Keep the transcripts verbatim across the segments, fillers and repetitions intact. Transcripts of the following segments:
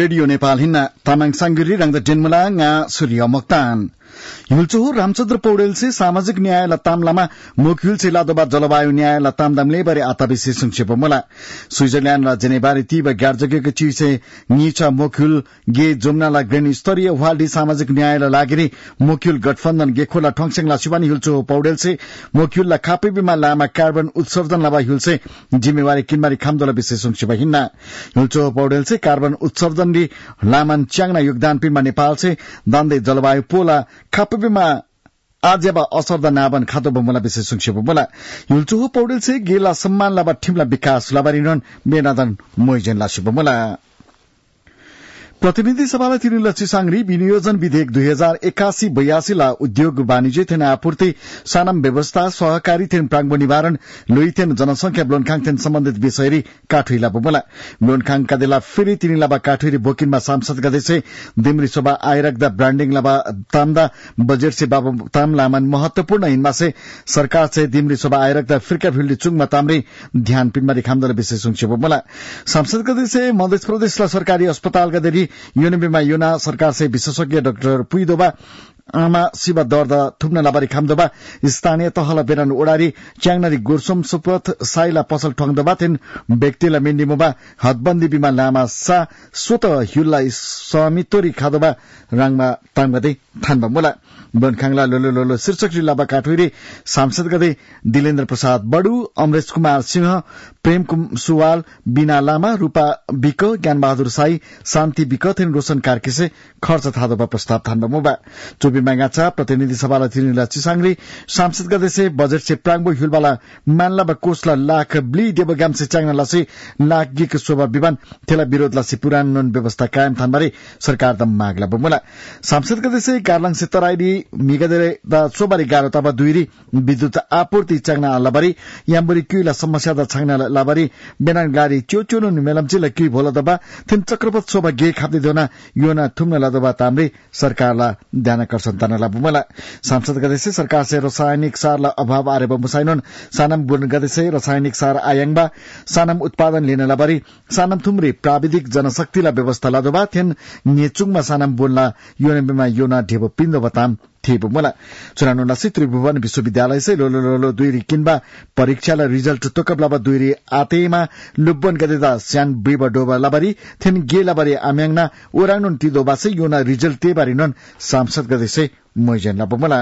radio Nepal हिन्ना तामाङ सांगिरी रंग डेनमुला nga सूर्य मोक्तान हिलचोहो रामचन्द्र पौडेल से सामाजिक न्याय लतामलामा मुखिल से लादोबा जलवायु न्याय लतामदामले बरे आताबिसे संक्षेप मोला स्विट्जरल्याण्ड र जेनेबारी तीब गार्जगेको चिसे नीचा मुखिल गे जोमनाला ग्रेन स्तरीय वाल्डी सामाजिक न्याय ल लागेरी मुखिल गठबन्धन गेखोला ठोङसेङला शिवानी हिलचोहो पौडेल से मुखिल ला खापेबीमा लामा कार्बन उत्सर्जन लाबा हिलसे जिम्मेवारी किनमारी खामदोला विशेष संक्षेप हिन्ना हिलचोहो पौडेल से कार्बन उत्सर्जन दी लामान च्याङना योगदान पिनमा नेपाल से दान्दै जलवायु पोला खापेबीमा आजेबा असरदा नाबन खातो बमला विशेष संक्षेप बोला हिलचोहो पौडेल से गेला सम्मान लाबा ठिमला विकास लाबारिनन बेनादन मोइजन ला शिवमला प्रतिनिधि सभालाई तिनीला चिसाङरी विनियोजन विधेयक दुई हजार एकासी बयासी ला उद्योग वाणिज्य थेन आपूर्ति सानम व्यवस्था सहकारी थेन प्राङ्गो निवारण लुइथेन जनसंख्या ब्लोनखाङ थेन सम्बन्धित विषयरी काठुइला बोला ब्लोनखाङ कादेला फेरि तिनीलाबा काठुइरी बोकिनमा सांसद गदेसे दिमरी सभा आइरक्दा ब्रान्डिङ लाबा तामदा बजेट से बाबा ताम लामन महत्वपूर्ण हिनमा से सरकार से दिमरी सभा आइरक्दा फिरका फिल्डी चुङमा तामरी ध्यान पिनमारी खामदल विशेष संक्षेप बोला सांसद गदेसे मध्य प्रदेशला सरकारी अस्पताल गदेरी यूनिबीमा योना सरकार से विशेषज्ञ डाक्टर पुइदोबा आमा शिव दर्द थुप्न लाबारी खामदोबा स्थानीय तहला बेरान ओडारी च्याङनारी गुर्सुम सुपथ साइला पसल ठोङदोबा थिन व्यक्तिला मिन्डिमोबा हदबन्दी बिमा लामा सा स्वत हिउला समितोरी खादोबा राङमा तामगदे थानबा मोला बनखाङला लोलो लोलो शीर्षक लाबा काठुरी सांसद गदे दिलेन्द्र प्रसाद बडु अमरेश कुमार सिंह प्रेम सुवाल बिना लामा रूपा बिक ज्ञानबहादुर साई शान्ति बिक थिन रोशन कार्कीसे खर्च थादोबा प्रस्ताव थानबा मोबा चोबी मागाचा प्रतिनिधि सभालाई तिनीला चिसाङरी सांसद गदेसे बजेट से प्राङ्गो हिलबाला मानलाबा कोषला लाख ब्ली देवगाम से च्याङनाला से लाख गिक शोभा विमान थेला विरोधला से पुरानो व्यवस्था कायम थानबारे सरकार दम मागला बमला सांसद गदेसे गार्लाङ से तराइडी मिगदरे दा सोबारी गारो तबा दुइरी विद्युत आपूर्ति च्याङना लाबारी याम्बरी क्युला समस्या दा छाङना लाबारी बेनान गाडी च्योच्योनो मेलमचिला क्यु भोला दबा थिन चक्रपत शोभा गे खाप्दै दोना योना थुम्न लादबा तामरे सरकारला ध्यान सन्तानला बुमला सांसद गदेसे सरकार से रासायनिक सारला अभाव आरे बमुसाइनन सानम गुण गदेसे रासायनिक सार आयंगबा सानम उत्पादन लिन लाबारी सानम थुम्री प्राविधिक जनशक्तिला व्यवस्था लादोबा थिन नेचुङमा सानम बोल्ला योनेबेमा योना ढेबो पिन्दो बताम थिबो मला चुनानुलासी त्रिभुवन विश्वविद्यालय से लोलो लोलो दुइरी किनबा परीक्षाला रिजल्ट तोकबलाबा दुइरी आतेमा लुब्बन गदेदा स्यान बिबा डोबा लाबारी थिन गे लाबारी आम्याङना ओराङनुन तिदोबा से योना रिजल्ट तेबारिनन सांसद गदेसे मोइजन लाबमला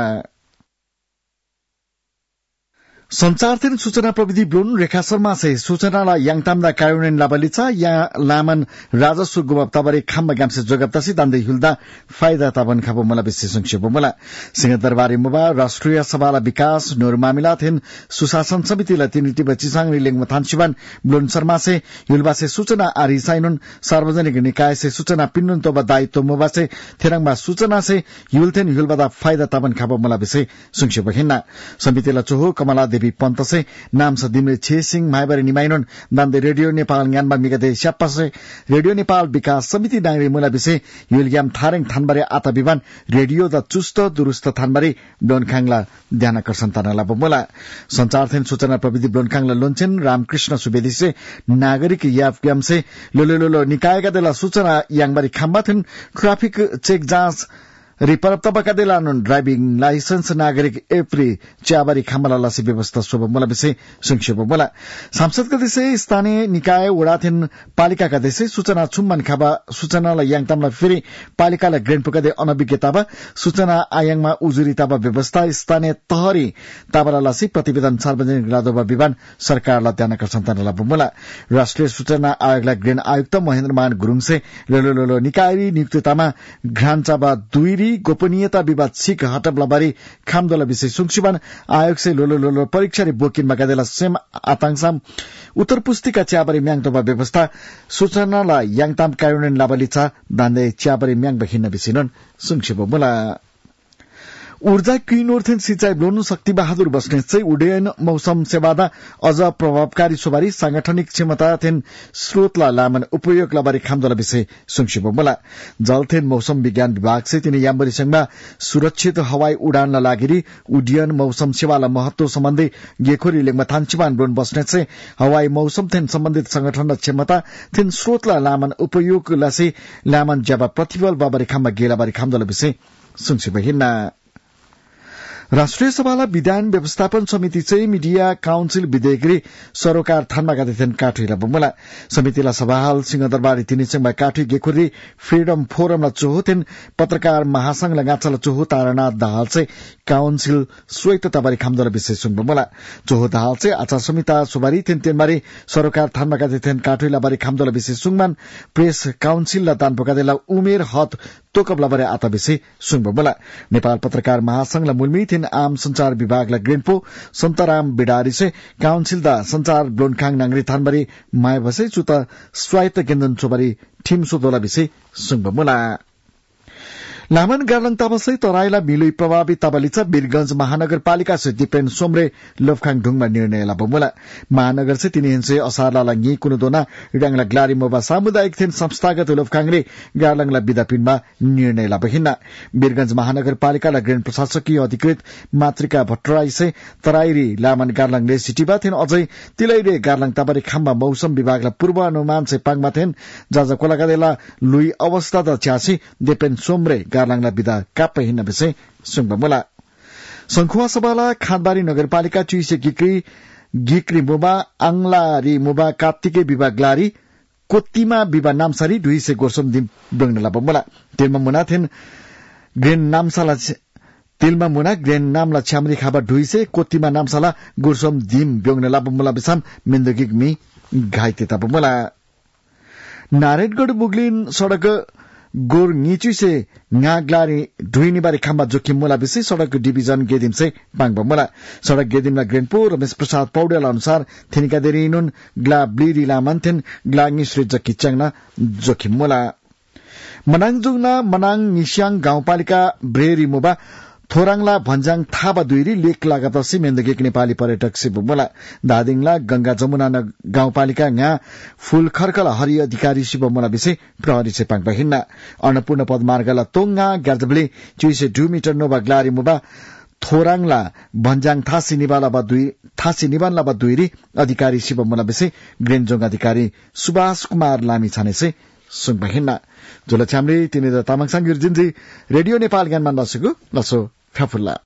संचार थिन सूचना प्रविधि ब्लोन रेखा शर्मा से सूचनाला याङतामदा कार्यान्वयन लाबलिचा या लामन राजस्व गुमाब तबरे खाम्बा गामसे जगप्तासी दान्दै हिल्दा फाइदा ताबन खाबो मला विशेष संक्षेप मला सिंहदरबारी मुबा राष्ट्रिय सभाला विकास नोर मामिला थिन सुशासन समितिला तिनिति बचिसाङ रिलेङमा थानसिबान ब्लोन शर्मा से हिलबा से सूचना आरि साइनुन सार्वजनिक निकाय से सूचना पिन्नुन तोबा दायित्व मुबा से थेरङमा सूचना से हिलथेन हिलबादा फाइदा ताबन खाबो मला विशेष संक्षेप हिन्ना समितिला चोहो कमला पन्त से नाम से दिमरे छेसिङ माइबारी निमाइनन दान्दै रेडियो नेपाल ज्ञानमा मिगदे स्याप्पसे रेडियो नेपाल विकास समिति डांगरी मुला विषय युलग्याम थारेङ थानबारे आता विमान रेडियो द चुस्त दुरुस्त थानबारे ब्लोनखाङला ध्यानकर्षण तानाला बमला संचार थिन सूचना प्रविधि ब्लोनखाङला लोन्छेन रामकृष्ण सुवेदी से नागरिक याफग्याम से लोलो लोलो निकाय गदेला सूचना याङबारी खाम्बा थिन ट्राफिक चेक जाँच रिपर तबका दिलानुन ड्राइभिङ लाइसेन्स नागरिक एप्री च्याबारी खामला लासी व्यवस्था शोभ मला विषय संक्षेप मला सांसद गदेसे स्थानीय निकाय वडाथिन पालिका गदेसे सूचना छुम्मन खाबा सूचनालाई याङतामला फेरि पालिकालाई ग्रेन पुगदे अनभिज्ञताबा सूचना आयाङमा उजुरी ताबा व्यवस्था स्थानीय तहरी ताबला लासी प्रतिवेदन सार्वजनिक लादोबा विमान सरकारलाई ध्यानकर्षण तानला बुमला राष्ट्रिय सूचना आयोगलाई ग्रेन आयुक्त महेन्द्रमान गुरुङसे लोलो लोलो निकाय नियुक्ततामा घ्रान्चाबा दुई गोपनीयता विवाद सिक हटबलाबारी खामदोला विषय सुङसिबान आयोग से लोलो लोलो परीक्षा रे बोकिनमा गदेला सेम आताङसाम उत्तर पुस्तिका च्याबारी म्याङतोबा व्यवस्था सूचनाला याङताम कार्यान्वयन लाबलिचा दान्दै च्याबारी म्याङ बखिन्न विषयन सुङसिबो मुला ऊर्जा किनोर्थेन सिंचाई ब्लोनु शक्ति बहादुर बस्नेत चाहिँ उड्डयन मौसम सेवादा अझ प्रभावकारी सोबारी सांगठनिक क्षमता थेन स्रोतला लामन उपयोग लबारी खामदला विषय सुंक्षिप बोला जलथेन मौसम विज्ञान विभाग से तिनी याम्बरी संघमा सुरक्षित हवाई उडान लागिरी उड्डयन मौसम सेवाला महत्व सम्बन्धी गेखोरी लेगमा थान्चिमान ब्लोन बस्नेत चाहिँ हवाई मौसम थेन सम्बन्धित संगठन क्षमता थेन स्रोतला लामन उपयोग लासे लामन ज्याबा प्रतिबल बाबरी खाममा गेलाबारी खामदला विषय सुंक्षिप हिन्ना राष्ट्रिय सभालाई विधान व्यवस्थापन समिति चाहिँ मिडिया काउन्सिल विधेयकरी सरोकार थानमा गादेथेन काठुइला बमला समितिला सभाहाल सिंहदरबारी तिनी चंगमा काठुइ गेखुरी फ्रीडम फोरमला चोहोथेन पत्रकार महासंघ लगाचला चोहो तारानाथ दाहाल चाहिँ काउन्सिल स्वेत तबारी खामदला विषय सुन बमला चोहो दाहाल चाहिँ आचार संहिता सुबारी तेन तेनबारी सरोकार थानमा गादेथेन काठुइला बारी खामदला विषय सुङमान प्रेस काउन्सिलला दान पकादेला उमेर हद तोकबला बारे आता विषय सुङ बमला नेपाल पत्रकार महासंघला मुलमी थिन आम संचार विभागलाई ग्रेनपो सन्तराम बिडारी से काउन्सिल दा संचार ब्लोनखाङ नांगरी थानबारी माय भसे चुत स्वायत्त केन्द्र छोबारी ठिम सोदोला विषय सुङ बमला लामन गार्लङ ताबसै तराईला मिलुई प्रभावित ताबालिचा वीरगंज महानगरपालिका से दिपेन सोमरे लोफखाङ ढुङमा निर्णय ला बमुला महानगर से तिनी हिंसे असारला गी कुनुदोना रिडाङला ग्लारी मोबा सामुदायिक थेन संस्थागत लोफखाङले गार्लङला विदापिनमा निर्णय ला बहिना वीरगंज महानगरपालिकाला ग्रेन प्रशासकीय अधिकृत मातृका भट्टराई से तराईरी लामन गार्लङले सिटीबा थेन अझै तिलैरे गार्लङ ताबारी खाममा मौसम विभागला पूर्वानुमान से पाङमा थेन जाजा कोलागादेला लुई अवस्था द च्यासी दिपेन सोमरे गार्लङला विदा काप्पै हिन्न विषय सुङबा मोला संखुवा सभाला खाँदबारी नगरपालिका चुइसे गिक्री गिक्री मोबा आंगलारी मोबा काप्तिके विभा ग्लारी कोत्तीमा विभा नामसारी ढुइसे गोर्सम दिम बंगला बमला तेलमा मुना थेन ग्रेन नामसाला तेलमा मुना ग्रेन नामला छ्यामरी खाबा ढुइसे कोत्तीमा नामसाला गोर्सम दिम बंगला बमला बिसाम मिन्दगिक मी घाइतेता बमला नारायणगढ मुगलिन सड़क गोर नीचु से नागलारी ढुइनी बारी खाम्बा जोखिम मोला विषय सड़क डिभिजन गेदिम से पांगबा मोला सड़क गेदिमला ग्रेनपो रमेश प्रसाद पौडेल अनुसार थिनिका देरिनुन ग्ला ब्लिरी लामन्थेन ग्लाङी श्री जकी चंगना जोखिम मोला मनाङजुङना मनाङ निस्याङ गाउँपालिका ब्रेरी मोबा थोराङला भन्जाङ थाबा दुईरी लेक लागतसी मेन्दगेक नेपाली पर्यटक शिव मोला दादिङला गंगा जमुना गाउँपालिका गा फूलखर्कला हरि अधिकारी शिव मोला विषय प्रहरी से पाङ हिन्ना अन्नपूर्ण पदमार्गला तोङगा ग्यार्जबले चुइसे दु मिटर नोबा ग्लारी मुबा थोराङला भन्जाङ थासी निबाला बा दुई थासी निबानला बा दुईरी अधिकारी शिव मोला विषय ग्रेनजोङ अधिकारी सुभाष कुमार लामी छाने से सुङ हिन्ना जोला छ्यामले तिनी तामाङ सांगिर जिन्जी रेडियो नेपाल ज्ञानमा नसुगु लसो फ्याफुल्ला